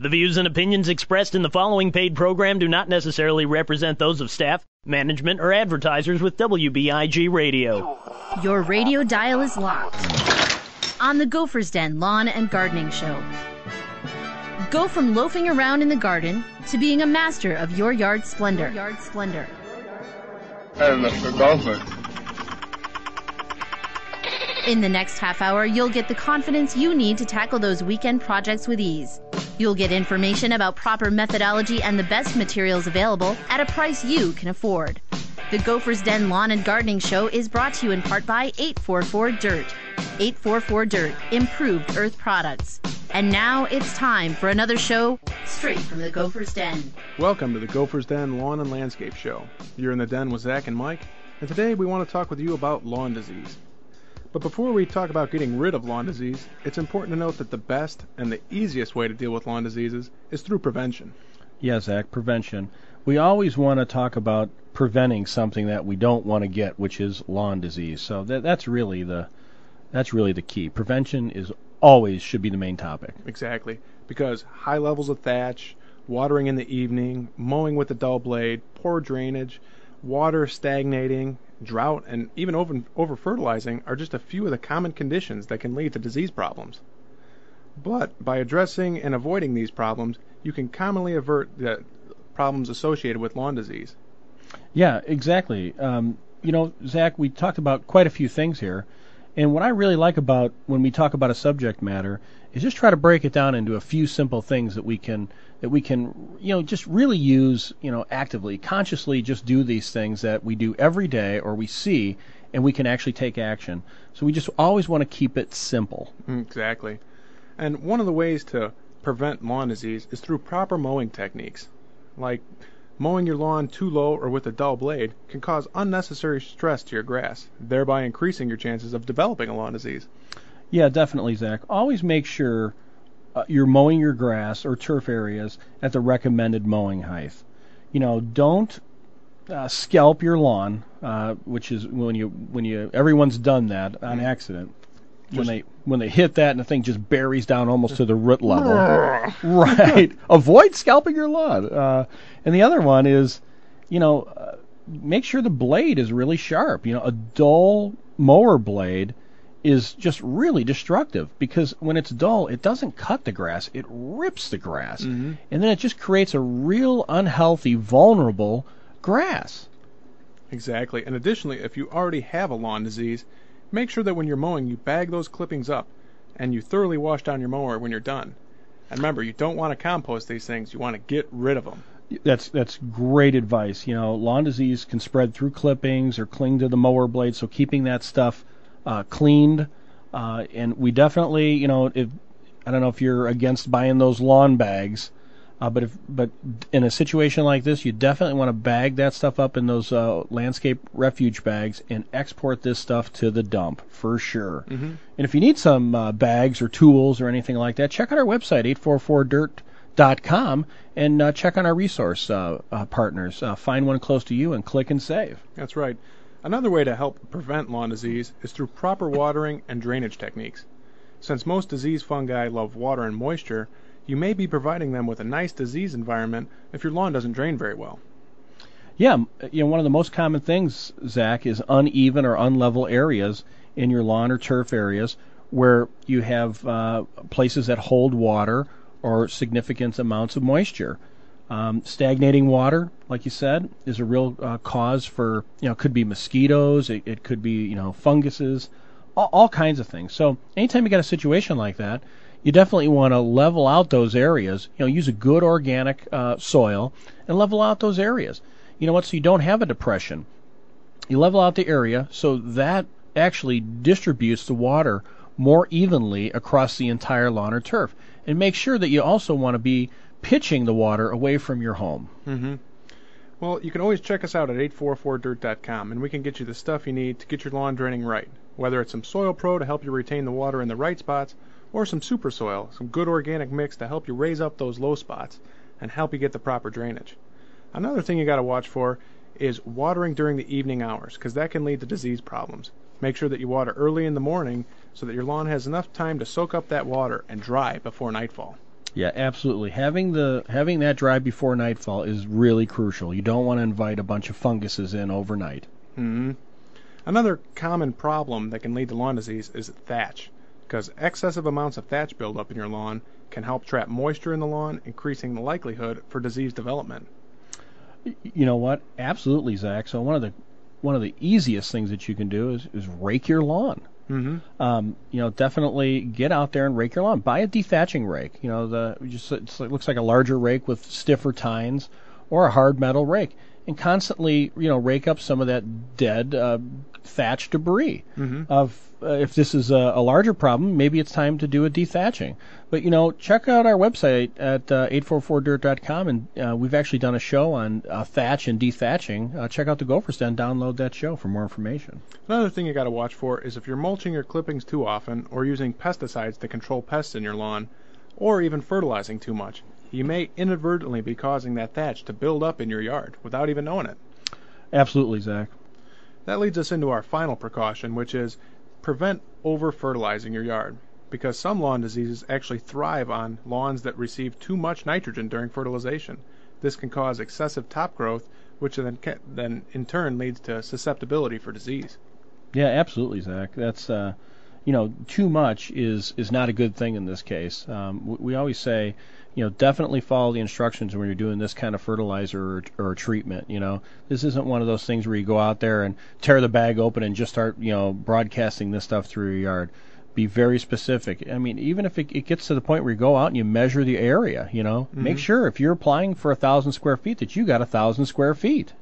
The views and opinions expressed in the following paid program do not necessarily represent those of staff, management, or advertisers with WBIG Radio. Your radio dial is locked on the Gopher's Den Lawn and Gardening Show. Go from loafing around in the garden to being a master of your yard splendor. Hey, Mr. Gopher. In the next half hour, you'll get the confidence you need to tackle those weekend projects with ease. You'll get information about proper methodology and the best materials available at a price you can afford. The Gopher's Den Lawn and Gardening Show is brought to you in part by 844-DIRT. 844-DIRT, improved earth products. And now it's time for another show straight from the Gopher's Den. Welcome to the Gopher's Den Lawn and Landscape Show. You're in the den with Zach and Mike, and today we want to talk with you about lawn disease. But before we talk about getting rid of lawn disease, it's important to note that the best and the easiest way to deal with lawn diseases is through prevention. Yeah, Zach, prevention. We always want to talk about preventing something that we don't want to get, which is lawn disease. So that's really the key. Prevention is always should be the main topic. Exactly, because high levels of thatch, watering in the evening, mowing with a dull blade, poor drainage, water stagnating, drought, and even over-fertilizing are just a few of the common conditions that can lead to disease problems. But by addressing and avoiding these problems, you can commonly avert the problems associated with lawn disease. Yeah, exactly. Zach, we talked about quite a few things here, and what I really like about when we talk about a subject matter is just try to break it down into a few simple things that we can just really use, actively, consciously just do these things that we do every day or we see, and we can actually take action. So we just always want to keep it simple. Exactly. And one of the ways to prevent lawn disease is through proper mowing techniques. Like mowing your lawn too low or with a dull blade can cause unnecessary stress to your grass, thereby increasing your chances of developing a lawn disease. Yeah, definitely, Zach. Always make sure you're mowing your grass or turf areas at the recommended mowing height. Don't scalp your lawn, which is when everyone's done that on accident. When they hit that and the thing just buries down almost to the root level. Right. Avoid scalping your lawn. And the other one is, make sure the blade is really sharp. A dull mower blade is just really destructive because when it's dull, it doesn't cut the grass, it rips the grass. Mm-hmm. And then it just creates a real unhealthy, vulnerable grass. Exactly. And additionally, if you already have a lawn disease, make sure that when you're mowing, you bag those clippings up and you thoroughly wash down your mower when you're done. And remember, you don't want to compost these things, you want to get rid of them. That's great advice. Lawn disease can spread through clippings or cling to the mower blade, so keeping that stuff cleaned, and we definitely, I don't know if you're against buying those lawn bags, but in a situation like this, you definitely want to bag that stuff up in those landscape refuge bags and export this stuff to the dump for sure. Mm-hmm. And if you need some bags or tools or anything like that, check out our website 844dirt.com and check on our resource partners. Find one close to you and click and save. That's right. Another way to help prevent lawn disease is through proper watering and drainage techniques. Since most disease fungi love water and moisture, you may be providing them with a nice disease environment if your lawn doesn't drain very well. Yeah, one of the most common things, Zach, is uneven or unlevel areas in your lawn or turf areas where you have places that hold water or significant amounts of moisture. Stagnating water, like you said, is a real cause for, could be mosquitoes, it could be, funguses, all kinds of things. So anytime you got a situation like that, you definitely want to level out those areas, use a good organic soil and level out those areas. So you don't have a depression. You level out the area so that actually distributes the water more evenly across the entire lawn or turf. And make sure that you also want to be pitching the water away from your home. Mm-hmm. Well, you can always check us out at 844dirt.com, and we can get you the stuff you need to get your lawn draining right, whether it's some Soil Pro to help you retain the water in the right spots, or some Super Soil, some good organic mix to help you raise up those low spots and help you get the proper drainage. Another thing you got to watch for is watering during the evening hours, because that can lead to disease problems. Make sure that you water early in the morning so that your lawn has enough time to soak up that water and dry before nightfall. Yeah, absolutely. Having that dry before nightfall is really crucial. You don't want to invite a bunch of funguses in overnight. Mm-hmm. Another common problem that can lead to lawn disease is thatch, because excessive amounts of thatch buildup in your lawn can help trap moisture in the lawn, increasing the likelihood for disease development. You know what? Absolutely, Zach. So one of the easiest things that you can do is rake your lawn. Mm-hmm. Definitely get out there and rake your lawn. Buy a dethatching rake. It looks like a larger rake with stiffer tines, or a hard metal rake, and constantly, rake up some of that dead thatch debris. Mm-hmm. If this is a larger problem, maybe it's time to do a dethatching. But check out our website at 844dirt.com, and we've actually done a show on thatch and dethatching. Check out the Gopher's Den. Download that show for more information. Another thing you got to watch for is if you're mulching your clippings too often, or using pesticides to control pests in your lawn, or even fertilizing too much. You may inadvertently be causing that thatch to build up in your yard without even knowing it. Absolutely, Zach. That leads us into our final precaution, which is prevent over-fertilizing your yard, because some lawn diseases actually thrive on lawns that receive too much nitrogen during fertilization. This can cause excessive top growth, which then in turn leads to susceptibility for disease. Yeah, absolutely, Zach. That's too much is not a good thing in this case. We always say, definitely follow the instructions when you're doing this kind of fertilizer or treatment. This isn't one of those things where you go out there and tear the bag open and just start, broadcasting this stuff through your yard. Be very specific. I mean, even if it gets to the point where you go out and you measure the area, Mm-hmm. make sure if you're applying for 1,000 square feet that you got 1,000 square feet,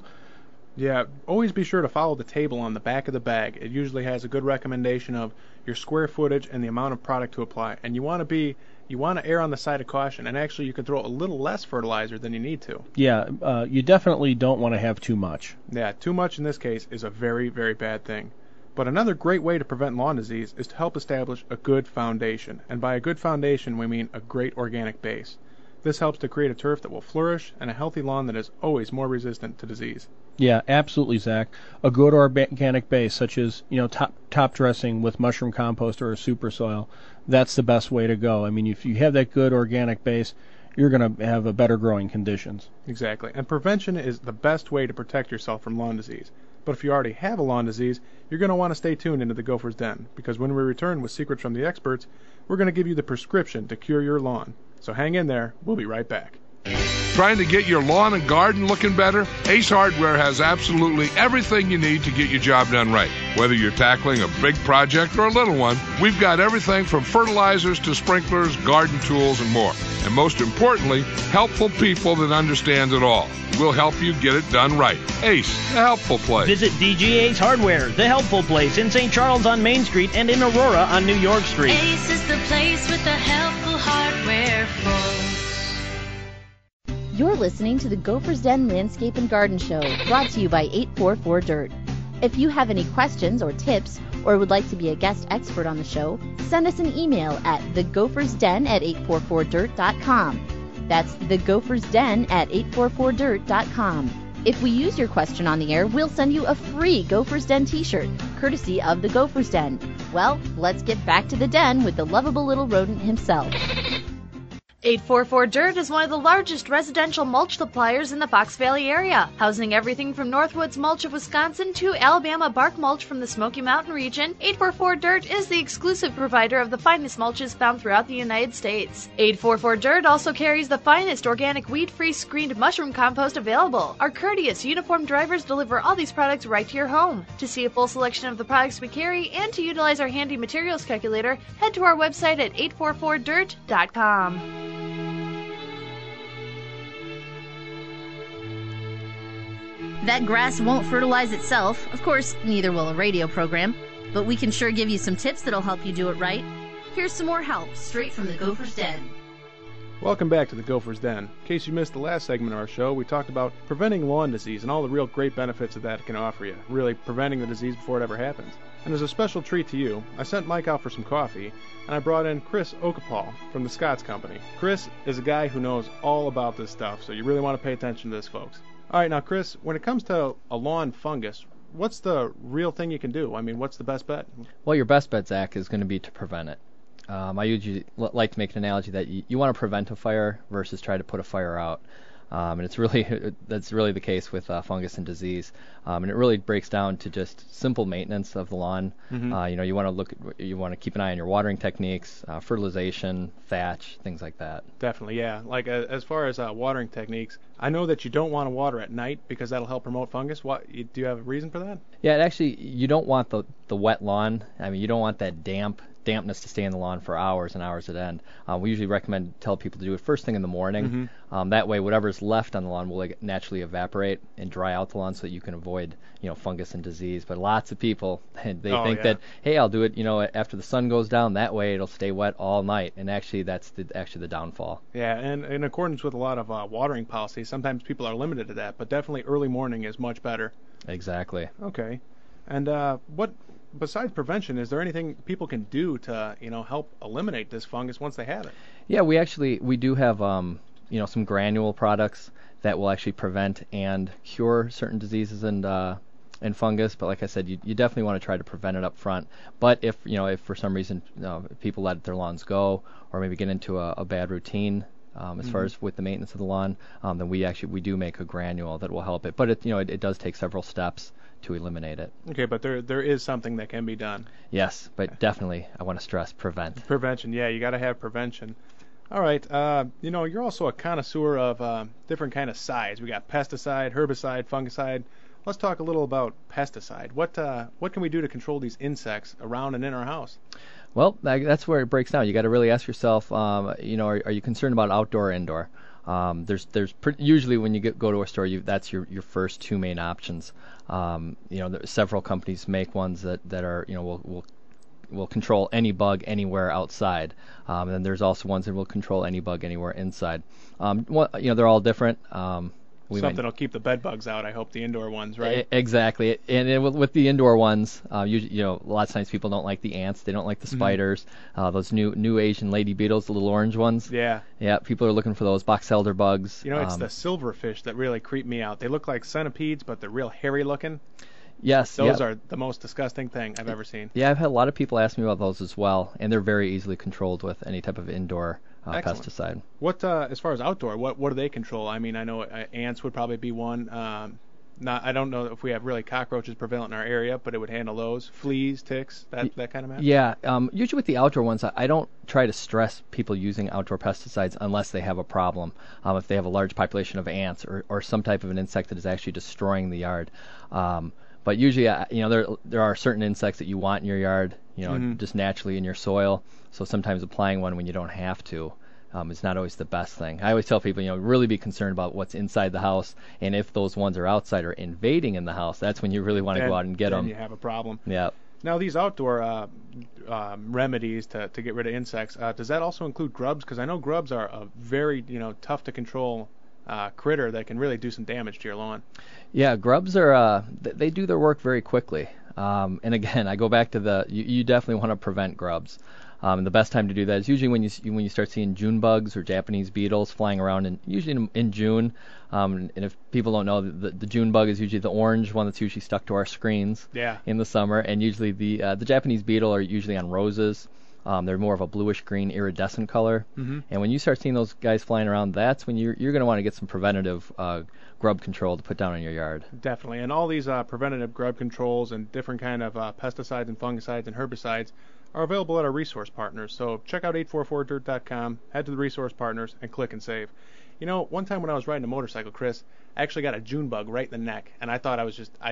Yeah, always be sure to follow the table on the back of the bag. It usually has a good recommendation of your square footage and the amount of product to apply. And you want to err on the side of caution, and actually you can throw a little less fertilizer than you need to. Yeah, you definitely don't want to have too much. Yeah, too much in this case is a very, very bad thing. But another great way to prevent lawn disease is to help establish a good foundation. And by a good foundation, we mean a great organic base. This helps to create a turf that will flourish and a healthy lawn that is always more resistant to disease. Yeah, absolutely, Zach. A good organic base, such as top dressing with mushroom compost or a super soil, that's the best way to go. I mean, if you have that good organic base, you're going to have a better growing conditions. Exactly. And prevention is the best way to protect yourself from lawn disease. But if you already have a lawn disease, you're going to want to stay tuned into the Gopher's Den, because when we return with Secrets from the Experts, we're going to give you the prescription to cure your lawn. So hang in there. We'll be right back. Trying to get your lawn and garden looking better? Ace Hardware has absolutely everything you need to get your job done right. Whether you're tackling a big project or a little one, we've got everything from fertilizers to sprinklers, garden tools, and more. And most importantly, helpful people that understand it all. We'll help you get it done right. Ace, the helpful place. Visit DG Ace Hardware, the helpful place in St. Charles on Main Street and in Aurora on New York Street. Ace is the place with the helpful hardware, folks. You're listening to the Gopher's Den Landscape and Garden Show, brought to you by 844 Dirt. If you have any questions or tips, or would like to be a guest expert on the show, send us an email at thegophersden@844dirt.com. That's thegophersden@844dirt.com. If we use your question on the air, we'll send you a free Gopher's Den t-shirt, courtesy of the Gopher's Den. Well, let's get back to the den with the lovable little rodent himself. 844 Dirt is one of the largest residential mulch suppliers in the Fox Valley area, housing everything from Northwoods Mulch of Wisconsin to Alabama Bark Mulch from the Smoky Mountain region. 844 Dirt is the exclusive provider of the finest mulches found throughout the United States. 844 Dirt also carries the finest organic weed-free screened mushroom compost available. Our courteous, uniformed drivers deliver all these products right to your home. To see a full selection of the products we carry and to utilize our handy materials calculator, head to our website at 844dirt.com. That grass won't fertilize itself. Of course, neither will a radio program. But we can sure give you some tips that'll help you do it right. Here's some more help, straight from the Gopher's Den. Welcome back to the Gopher's Den. In case you missed the last segment of our show, we talked about preventing lawn disease and all the real great benefits that can offer you. Really preventing the disease before it ever happens. And as a special treat to you, I sent Mike out for some coffee, and I brought in Chris Okapal from the Scott's Company. Chris is a guy who knows all about this stuff, so you really want to pay attention to this, folks. All right, now, Chris, when it comes to a lawn fungus, what's the real thing you can do? I mean, what's the best bet? Well, your best bet, Zach, is going to be to prevent it. I usually like to make an analogy that you want to prevent a fire versus try to put a fire out. And that's really the case with fungus and disease. And it really breaks down to just simple maintenance of the lawn. Mm-hmm. You want to keep an eye on your watering techniques, fertilization, thatch, things like that. Definitely, yeah. Like as far as watering techniques, I know that you don't want to water at night because that'll help promote fungus. Do you have a reason for that? Yeah, actually, you don't want the wet lawn. I mean, you don't want that dampness to stay in the lawn for hours and hours at end. We usually tell people to do it first thing in the morning. Mm-hmm. That way, whatever's left on the lawn will naturally evaporate and dry out the lawn, so that you can avoid fungus and disease. But lots of people think that, hey, I'll do it after the sun goes down. That way, it'll stay wet all night. And actually, that's the downfall. Yeah, and in accordance with a lot of watering policies, sometimes people are limited to that. But definitely, early morning is much better. Exactly. Okay. And what? Besides prevention, is there anything people can do to, help eliminate this fungus once they have it? Yeah, we do have, some granule products that will actually prevent and cure certain diseases and fungus. But like I said, you definitely want to try to prevent it up front. But if for some reason people let their lawns go or maybe get into a bad routine, as far as with the maintenance of the lawn, then we do make a granule that will help it. But it does take several steps to eliminate it. Okay, but there is something that can be done. Yes, but definitely I want to stress prevent. Prevention, yeah, you got to have prevention. All right, you're also a connoisseur of different kind of sides. We got pesticide, herbicide, fungicide. Let's talk a little about pesticide. What can we do to control these insects around and in our house? Well, that's where it breaks down. You got to really ask yourself, are you concerned about outdoor or indoor? Usually when you go to a store, that's your first two main options. Several companies make ones that are will control any bug anywhere outside, and then there's also ones that will control any bug anywhere inside. They're all different. Something will keep the bed bugs out. I hope the indoor ones, right? Exactly. And with the indoor ones, usually, a lot of times people don't like the ants. They don't like the spiders. Those new Asian lady beetles, the little orange ones. Yeah. Yeah. People are looking for those box elder bugs. It's the silverfish that really creep me out. They look like centipedes, but they're real hairy looking. Yes. Those are the most disgusting thing I've ever seen. Yeah, I've had a lot of people ask me about those as well, and they're very easily controlled with any type of indoor pesticide. What as far as outdoor, what do they control? I mean, I know ants would probably be one. I don't know if we have really cockroaches prevalent in our area, but it would handle those. Fleas, ticks, that kind of matter. Yeah. Usually with the outdoor ones, I don't try to stress people using outdoor pesticides unless they have a problem. If they have a large population of ants or some type of an insect that is actually destroying the yard. But usually, there are certain insects that you want in your yard, just naturally in your soil. So sometimes applying one when you don't have to is not always the best thing. I always tell people, really be concerned about what's inside the house, and if those ones are outside or invading in the house, that's when you really want to go out and get them. Then you have a problem. Yeah. Now, these outdoor remedies to get rid of insects, does that also include grubs? Because I know grubs are a very, tough to control critter that can really do some damage to your lawn. Yeah, grubs are they do their work very quickly. And again, I go back to you definitely want to prevent grubs. And the best time to do that is usually when you start seeing June bugs or Japanese beetles flying around, usually in June. And if people don't know, the June bug is usually the orange one that's usually stuck to our screens in the summer. And usually the Japanese beetle are usually on roses. They're more of a bluish-green iridescent color. Mm-hmm. And when you start seeing those guys flying around, that's when you're going to want to get some preventative grub control to put down in your yard. Definitely. And all these preventative grub controls and different kind of pesticides and fungicides and herbicides are available at our resource partners. So check out 844dirt.com, head to the resource partners, and click and save. One time when I was riding a motorcycle, Chris, I actually got a June bug right in the neck, and I thought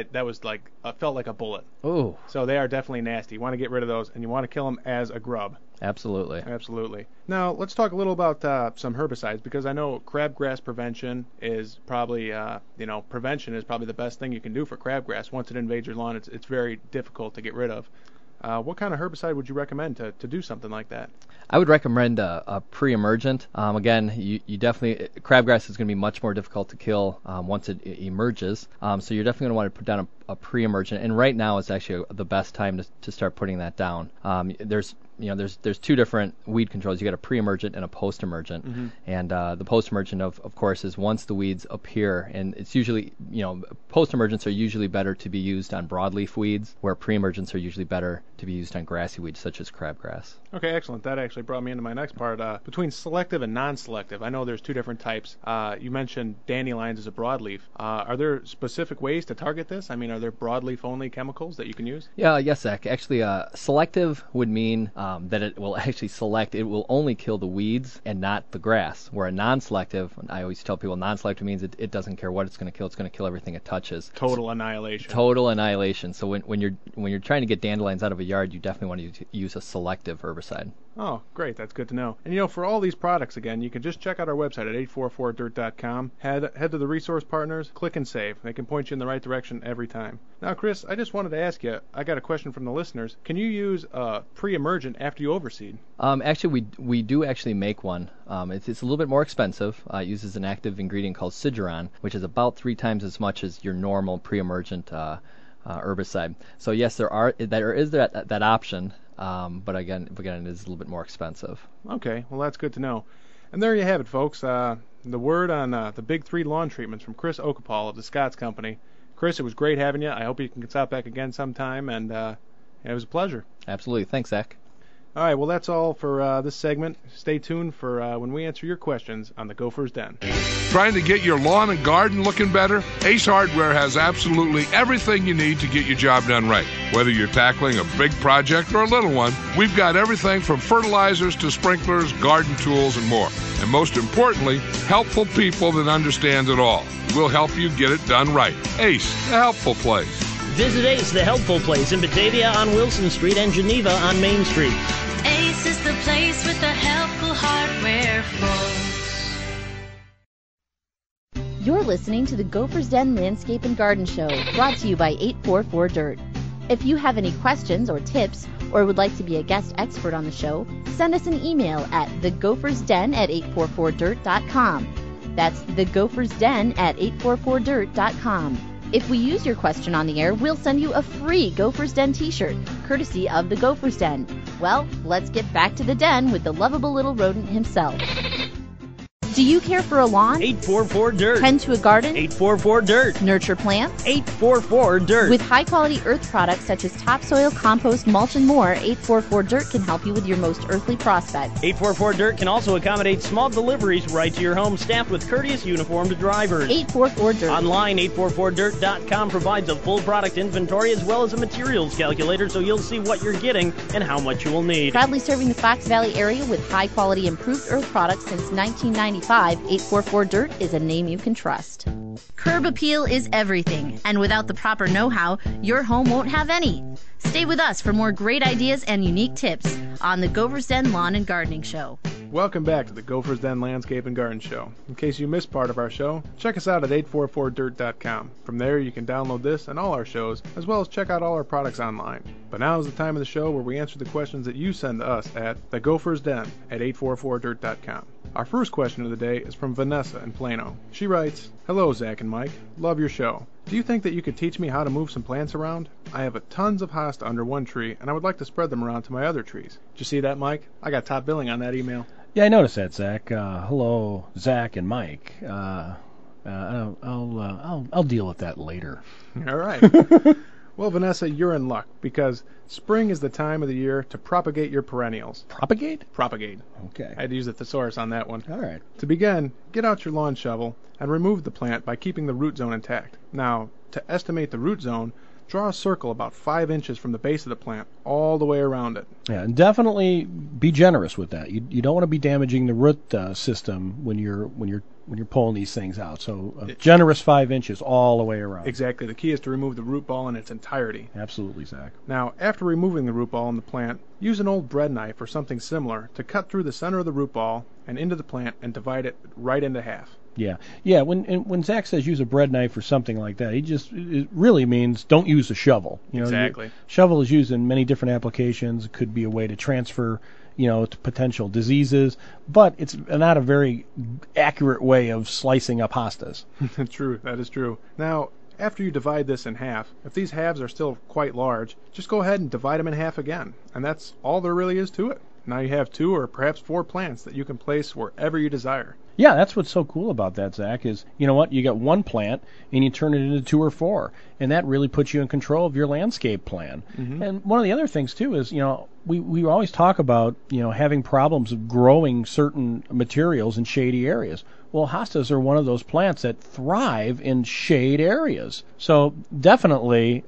felt like a bullet. Oh. So they are definitely nasty. You want to get rid of those, and you want to kill them as a grub. Absolutely. Absolutely. Now, let's talk a little about some herbicides, because I know crabgrass prevention is probably, prevention is probably the best thing you can do for crabgrass. Once it invades your lawn, it's very difficult to get rid of. What kind of herbicide would you recommend to do something like that? I would recommend a pre-emergent. Again, you definitely crabgrass is going to be much more difficult to kill once it emerges. So you're definitely going to want to put down a pre-emergent, and right now is actually the best time to start putting that down. There's two different weed controls. You got a pre-emergent and a post-emergent, and the post-emergent of course is once the weeds appear, and it's usually post-emergents are usually better to be used on broadleaf weeds, where pre-emergents are usually better to be used on grassy weeds such as crabgrass. Okay, excellent. That actually brought me into my next part. Between selective and non-selective, I know there's two different types. You mentioned dandelions as a broadleaf. Are there specific ways to target this? I mean, are there broadleaf-only chemicals that you can use? Yes, Zach. Actually, selective would mean that it will actually it will only kill the weeds and not the grass. Where a non-selective, I always tell people non-selective means it doesn't care what it's going to kill everything it touches. Total annihilation. Total annihilation. So when you're trying to get dandelions out of a yard, you definitely want to use a selective herbicide. Oh, great. That's good to know. And for all these products, again, you can just check out our website at 844dirt.com. Head to the resource partners, click and save. They can point you in the right direction every time. Now, Chris, I just wanted to ask you, I got a question from the listeners. Can you use pre-emergent after you overseed? Actually, we do actually make one. It's a little bit more expensive. It uses an active ingredient called Sigeron, which is about 3 times as much as your normal pre-emergent herbicide. So yes, there is that option. But again, it is a little bit more expensive. Okay, well that's good to know. And there you have it, folks. The word on the big 3 lawn treatments from Chris Okapal of the Scotts Company. Chris, it was great having you. I hope you can stop back again sometime, and it was a pleasure. Absolutely. Thanks, Zach. All right, well that's all for this segment. Stay tuned for when we answer your questions on the Gopher's Den. Trying to get your lawn and garden looking better? Ace Hardware has absolutely everything you need to get your job done right. Whether you're tackling a big project or a little one, we've got everything from fertilizers to sprinklers, garden tools, and more. And most importantly, helpful people that understand it all. We'll help you get it done right. Ace, the helpful place. Visit Ace, the helpful place in Batavia on Wilson Street and Geneva on Main Street. Ace is the place with the helpful hardware, folks. You're listening to the Gopher's Den Landscape and Garden Show, brought to you by 844 Dirt. If you have any questions or tips, or would like to be a guest expert on the show, send us an email at thegophersden@844dirt.com. That's thegophersden@844dirt.com. If we use your question on the air, we'll send you a free Gopher's Den t-shirt, courtesy of the Gopher's Den. Well, let's get back to the den with the lovable little rodent himself. Do you care for a lawn? 844-DIRT. Tend to a garden? 844-DIRT. Nurture plants? 844-DIRT. With high-quality earth products such as topsoil, compost, mulch, and more, 844-DIRT can help you with your most earthly prospects. 844-DIRT can also accommodate small deliveries right to your home, staffed with courteous uniformed drivers. 844-DIRT. Online, 844dirt.com provides a full product inventory as well as a materials calculator, so you'll see what you're getting and how much you will need. Proudly serving the Fox Valley area with high-quality improved earth products since 1995, 844-DIRT is a name you can trust. Curb appeal is everything, and without the proper know-how, your home won't have any. Stay with us for more great ideas and unique tips on the Gopher's Den Lawn and Gardening Show. Welcome back to the Gopher's Den Landscape and Garden Show. In case you missed part of our show, check us out at 844dirt.com. From there, you can download this and all our shows, as well as check out all our products online. But now is the time of the show where we answer the questions that you send to us at thegophersden@844dirt.com. Our first question of the day is from Vanessa in Plano. She writes, "Hello, Zach and Mike. Love your show. Do you think that you could teach me how to move some plants around? I have tons of hosta under one tree, and I would like to spread them around to my other trees." Did you see that, Mike? I got top billing on that email. Yeah, I noticed that, Zach. Hello, Zach and Mike. I'll deal with that later. All right. Well, Vanessa, you're in luck, because spring is the time of the year to propagate your perennials. Propagate? Propagate. Okay. I had to use a thesaurus on that one. All right. To begin, get out your lawn shovel and remove the plant by keeping the root zone intact. Now, to estimate the root zone, draw a circle about 5 inches from the base of the plant all the way around it. Yeah, and definitely be generous with that. You don't want to be damaging the root system when you're pulling these things out. So generous 5 inches all the way around. Exactly. The key is to remove the root ball in its entirety. Absolutely, Zach. Now, after removing the root ball in the plant, use an old bread knife or something similar to cut through the center of the root ball and into the plant and divide it right into half. Yeah. When Zach says use a bread knife or something like that, it really means don't use a shovel. Exactly. Shovel is used in many different applications. It could be a way to transfer, to potential diseases, but it's not a very accurate way of slicing up hostas. True. That is true. Now, After you divide this in half, if these halves are still quite large, just go ahead and divide them in half again. And that's all there really is to it. Now you have 2 or perhaps 4 plants that you can place wherever you desire. Yeah, that's what's so cool about that, Zach, is, you know what, you got 1 plant and you turn it into 2 or 4, and that really puts you in control of your landscape plan. And one of the other things, too, is, we always talk about, having problems of growing certain materials in shady areas. Well, hostas are one of those plants that thrive in shade areas. So definitely,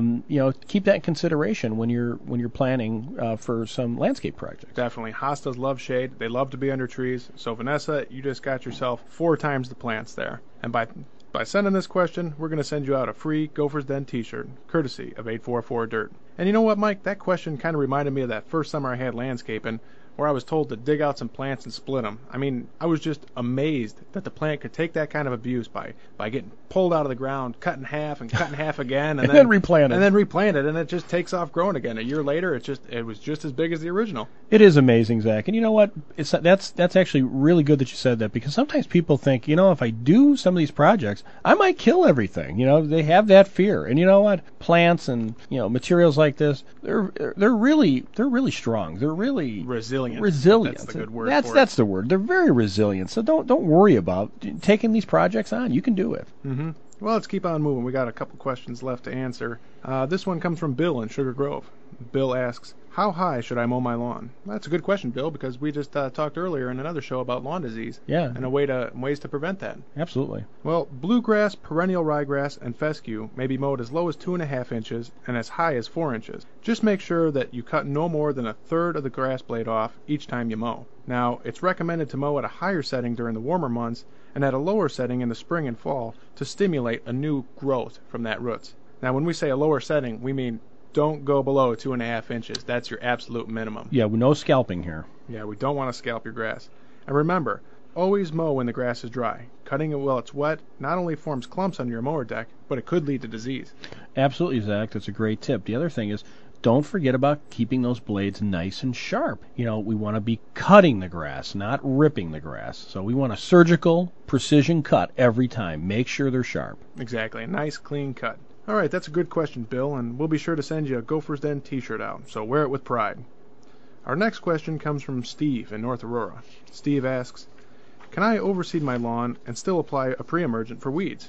keep that in consideration when you're planning for some landscape projects. Definitely. Hostas love shade. They love to be under trees. So, Vanessa, you just got yourself 4 times the plants there. And by sending this question, we're going to send you out a free Gophers Den t-shirt, courtesy of 844 Dirt. And you know what, Mike? That question kind of reminded me of that first summer I had landscaping, where I was told to dig out some plants and split them. I mean, I was just amazed that the plant could take that kind of abuse by getting pulled out of the ground, cut in half and cut in half again, and then replanted. And then replanted, and it just takes off growing again. A year later, it was just as big as the original. It is amazing, Zach. And you know what? That's actually really good that you said that, because sometimes people think, if I do some of these projects, I might kill everything. They have that fear. And you know what? Plants and materials like this, they're really strong. They're really resilient. Resilient. That's the good word. That's the word. They're very resilient. So don't worry about taking these projects on. You can do it. Well, let's keep on moving. We got a couple questions left to answer. This one comes from Bill in Sugar Grove. Bill asks, how high should I mow my lawn? That's a good question, Bill, because we just talked earlier in another show about lawn disease. Yeah. And ways to prevent that. Absolutely. Well, bluegrass, perennial ryegrass, and fescue may be mowed as low as 2.5 inches and as high as 4 inches. Just make sure that you cut no more than 1/3 of the grass blade off each time you mow. Now, it's recommended to mow at a higher setting during the warmer months and at a lower setting in the spring and fall to stimulate a new growth from that roots. Now, when we say a lower setting, we mean don't go below 2.5 inches. That's your absolute minimum. Yeah, no scalping here. Yeah, we don't want to scalp your grass. And remember, always mow when the grass is dry. Cutting it while it's wet not only forms clumps on your mower deck, but it could lead to disease. Absolutely, Zach. That's a great tip. The other thing is, don't forget about keeping those blades nice and sharp. We want to be cutting the grass, not ripping the grass. So we want a surgical, precision cut every time. Make sure they're sharp. Exactly. A nice, clean cut. All right, that's a good question, Bill, and we'll be sure to send you a Gophers Den t-shirt out, so wear it with pride. Our next question comes from Steve in North Aurora. Steve asks, can I overseed my lawn and still apply a pre-emergent for weeds?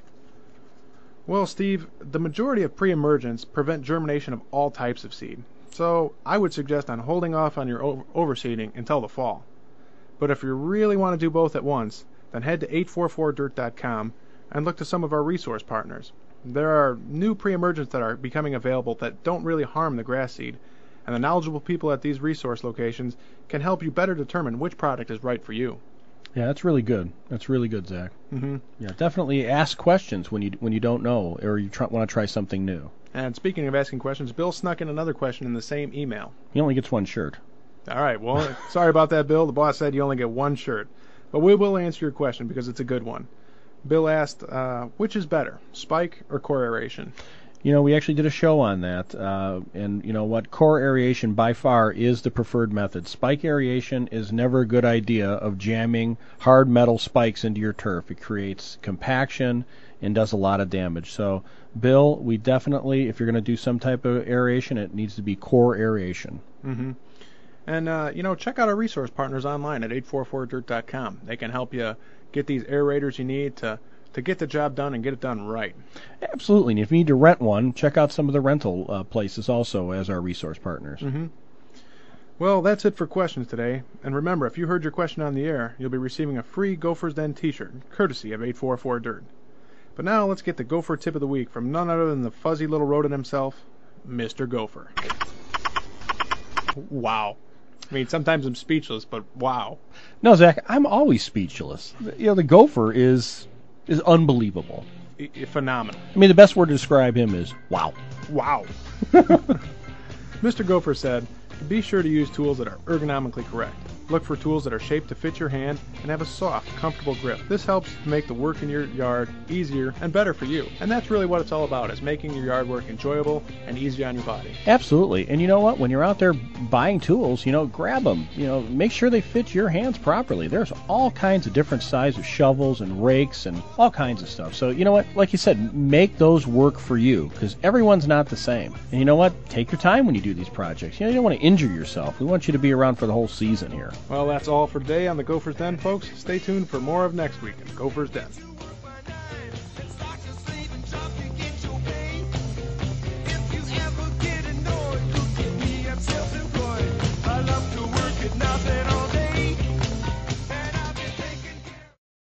Well, Steve, the majority of pre-emergents prevent germination of all types of seed, so I would suggest on holding off on your overseeding until the fall. But if you really want to do both at once, then head to 844dirt.com and look to some of our resource partners. There are new pre-emergents that are becoming available that don't really harm the grass seed, and the knowledgeable people at these resource locations can help you better determine which product is right for you. Yeah, that's really good. That's really good, Zach. Mm-hmm. Yeah, definitely ask questions when you don't know or you want to try something new. And speaking of asking questions, Bill snuck in another question in the same email. He only gets one shirt. All right, well, sorry about that, Bill. The boss said you only get one shirt. But we will answer your question because it's a good one. Bill asked, which is better, spike or core aeration? We actually did a show on that, and you know what? Core aeration by far is the preferred method. Spike aeration is never a good idea of jamming hard metal spikes into your turf. It creates compaction and does a lot of damage. So, Bill, we definitely, if you're going to do some type of aeration, it needs to be core aeration. Mm-hmm. And, check out our resource partners online at 844dirt.com. They can help you get these aerators you need to get the job done and get it done right. Absolutely. And if you need to rent one, check out some of the rental places also as our resource partners. Mm-hmm. Well, that's it for questions today. And remember, if you heard your question on the air, you'll be receiving a free Gophers Den t-shirt, courtesy of 844 Dirt. But now let's get the Gopher tip of the week from none other than the fuzzy little rodent himself, Mr. Gopher. Wow. I mean, sometimes I'm speechless, but wow. No, Zach, I'm always speechless. The Gopher is unbelievable. Phenomenal. I mean, the best word to describe him is wow. Wow. Mr. Gopher said, Be sure to use tools that are ergonomically correct. Look for tools that are shaped to fit your hand and have a soft, comfortable grip. This helps to make the work in your yard easier and better for you. And that's really what it's all about, is making your yard work enjoyable and easy on your body. Absolutely. And you know what? When you're out there buying tools, grab them. Make sure they fit your hands properly. There's all kinds of different sizes of shovels and rakes and all kinds of stuff. So, you know what? Like you said, make those work for you, because everyone's not the same. And you know what? Take your time when you do these projects. You don't want to injure yourself. We want you to be around for the whole season here. Well, that's all for today on the Gophers Den, folks. Stay tuned for more of next week in Gophers Den.